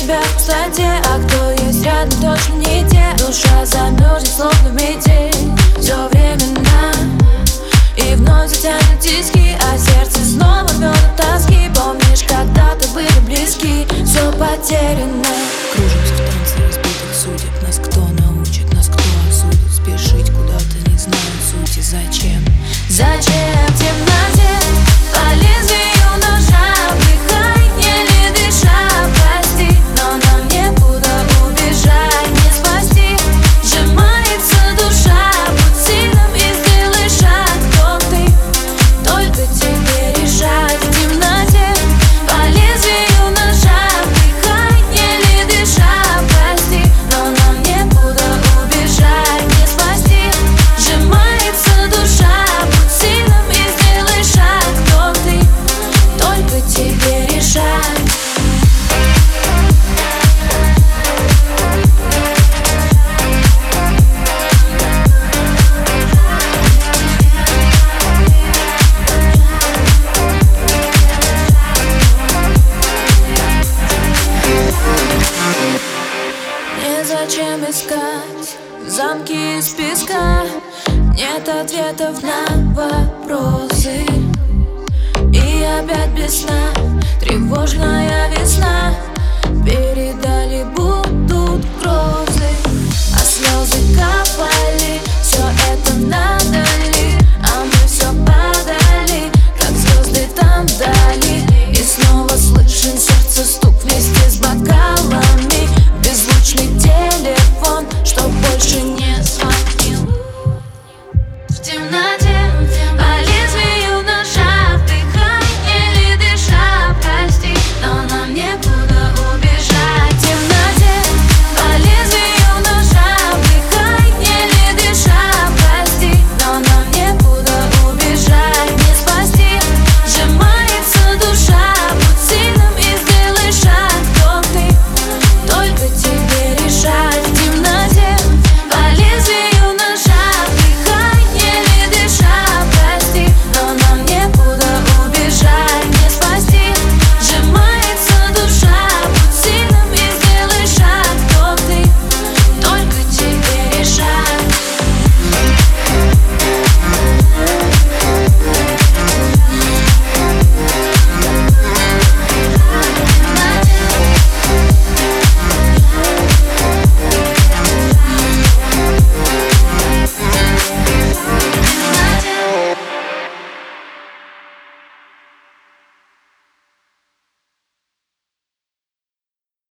себя в пустоте, а кто есть рядом, точно не те. Душа замерзнет, словно метель, все временно, и вновь затянет тиски, а сердце снова рвет от тоски. Помнишь, когда-то были близки, все потеряно. Кружимся в танце разбитых судеб. Нас кто научит, нас кто осудит? Спешить куда-то не знаю сути. Зачем? Зачем в темноте по лезвию ножа вдыхай, еле дыша, прости, но нам некуда убежать, не спасти. Сжимается душа, будь сильным и сделай шаг. Кто ты? Только тебе решать. В темноте по лезвию ножа вдыхай, еле дыша, прости, но нам некуда убежать, не спасти. Сжимается душа, будь сильным и сделай шаг. Кто ты? Только тебе решать. Незачем искать замки из песка, нет ответов на вопросы. И опять без сна тревожная